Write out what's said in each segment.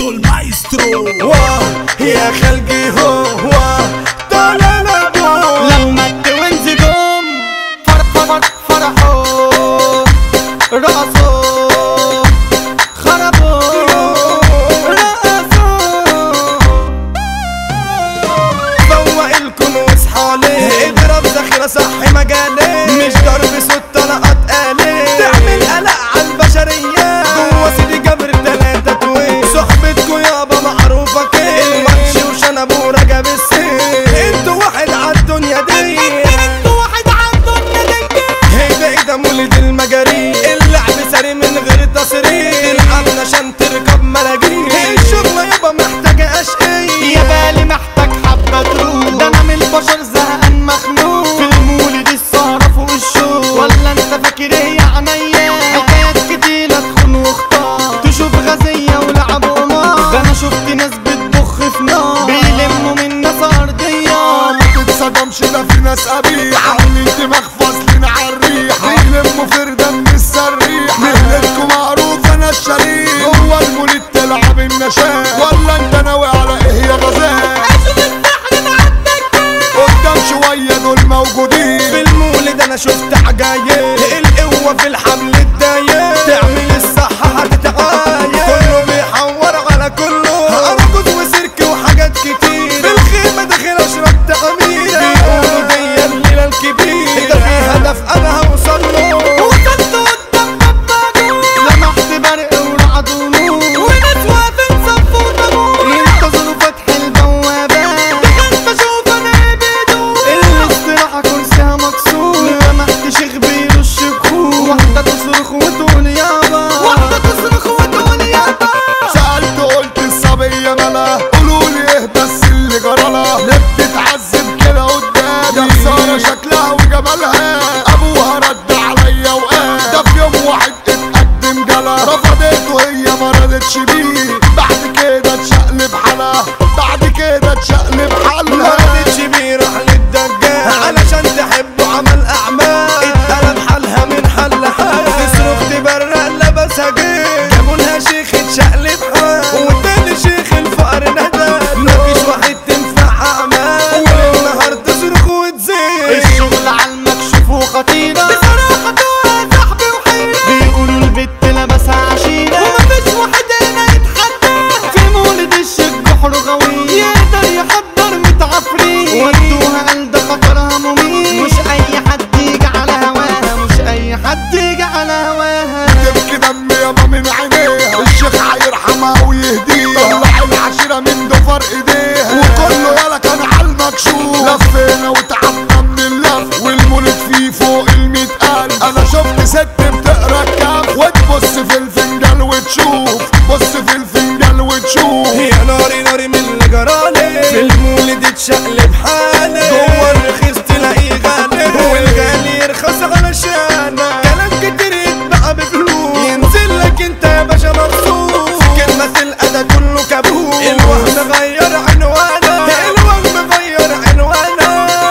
ميدو المايسترو. يا خلقي هو طلع لما التوينز جم فرحوا رقصوا خربوا رقصوا. فوق الكون واصحى ليه، اضرب ذخيرة صح مجالي، مش ضرب صوت طلقات آلي تعمل قلق عالبشرية. جوا سيدي جابر 3 تويت، صحبتكوا يابا معروفة كده، الماتش وشنبو رجب السيف. انتوا واحد عالدنيا دي، ده مولد المجاري، اللعب سري من غير تصريح، تلعبنا عشان تركب ملاجين. الشغلة يابا محتاجة اشقية، يا بالي محتاج حبة تروح، ده انا من البشر زهقان مخنوق. في المولد السهرة فوق الشوق، ولا انت فاكر ايه يا عينيا؟ حكايات كتيرة تخون واختار، تشوف غازية ولعب قمار. ده انا شفت ناس بتبخ في نار، بيلموا من ناس ارضية. ما تتصدمش، ده في ناس قبيحة عاملين دماغ فاصلين عالريحة، بيلموا فردة من السريحة. مهنتكوا معروف انا الشريك، هو المولد تلعب النشاء، ولا انت ناوي على ايه يا غزال؟ قدام شوية دول موجودين في المولد انا شفت عجايب، القوة في الحمل الدايب، تعمل الصح هتتعايب، كله بيحور على كله، ارجوز وسيرك وحاجات كتير، في الخيمة داخل اشرب تعمير، بيقولوا دي الليلة الكبيرة، ده في هدف انا هوصله. وصلت قدام باب لمحت برق ورعد ونور، وناس واقفين صفوا طابور ينتظروا فتح البوابات. دخلت اشوف انا ايه بيدور، الاستراحة كرسيها مكسور، لمحت شيخ بيرش بخور، واحدة تصرخ وتقول يابا، واحدة تصرخ وتقول يابا. سألت قلت الصبية مالها، قولولي ايه بس اللي جرالها، ليه بتتعذب كده قدامي؟ يا خسارة شكلها وجمالها، ابوها رد عليا وقال ده في يوم واحد اتقدم جالها، رفضته وهي ما رضتش بيه، بعد كده اتشقلب حالها، بعد كده اتشقلب ما حالها. رضتش بيه راح للدجال، علشان تحبه عمل اعمال، اتقلب حالها من حل لحال، تصرخ تبرق لبسها جيل، جابولها شيخ اتشقلب حال، والتاني شيخ الفقر ندى، مفيش واحد تنفع اعمال، والنهار تصرخ وتزيد. الشغل عالمكشوف وخطيرة، بصراحة دول صاحبي وحيرة، بيقولوا البت لبسها عشيرة، ومفيش واحد هنا يتحدى. في مولد الشيخ جحر غوي، يقدر يحضر متعفرين، ودوها قال ده خطرها مميت، مش أي حد يجي على هواها، مش أي حد يجي على هواها. تبكي دم يابا من عينيها، الشيخ هيرحمها ويهديها، طلع العشيرة من ضفر ايديها، وكله يالا كان عالمكشوف، لفينا وتعبنا من اللف، والمولد فيه فوق ال100,000. انا شفت ست بتقرا الكف، وتبص في الفنجان وتشوف، بص في الفنجان وتشوف. يا ناري ناري من اللي جرالي، في المولد اتشقلب حالي، جوه الرخيص تلاقيه غالي، والغالي يرخص علشان كلام كتير يتباع بفلوس، ينزل لك انت يا باشا مخصوص، كلمة تلقى ده كله كابوس، الوهم غير عنوانك، الوهم غير عنوانك.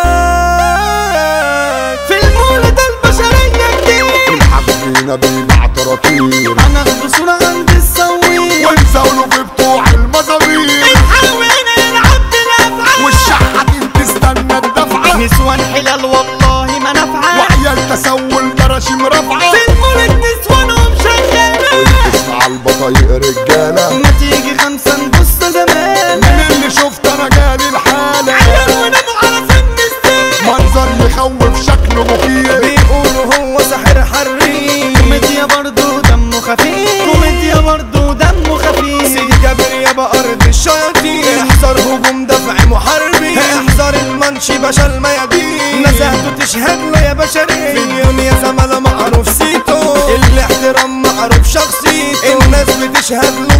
في المولد البشرية كتير، الحبينا بيبع طراطير، هناخد صورة عند السويق، ونزاولوا في بتوع المزامير، الحاوي هنا يلعب بالأفعال، والشحاتين تستنى الدفعة، نسوان حلال والله ما نافعة، وعيال تسول براشيم رافعة، في المولد نسوانهم شغالة، اسمع البطايق رجالة، ما تيجي 5 نبص زمان، من اللي شفت انا جالي الحالة، عيال وناموا على سن السن، منظر يخوف شكله مخيف، بيقولوا هو ساحر حريف، كوميديا برضو دمه خفيف، كوميديا برضو دمه خفيف. سيدي جابر يابا ارض الشياطين، احذر هجوم دفع محاربين، احذر المنشي باشا الميادين، نزهته تشهد له يا بشري، مليون يا زملاء معروف سيتو، الاحترام معروف شخصيته، الناس بتشهد له